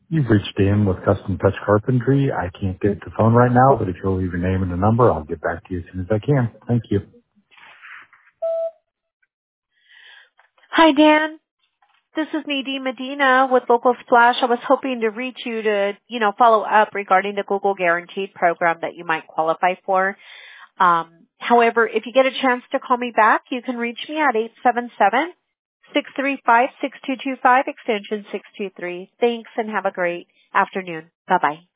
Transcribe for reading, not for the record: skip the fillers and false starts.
You've reached in with Custom Touch Carpentry. I can't get the phone right now, but if you'll leave your name and a number, I'll get back to you as soon as I can. Thank you. Hi, Dan. This is Nadine Medina with Local Splash. I was hoping to reach you to, follow up regarding the Google Guaranteed program that you might qualify for. However, if you get a chance to call me back, you can reach me at 877-635-6225, extension 623. Thanks and have a great afternoon. Bye-bye.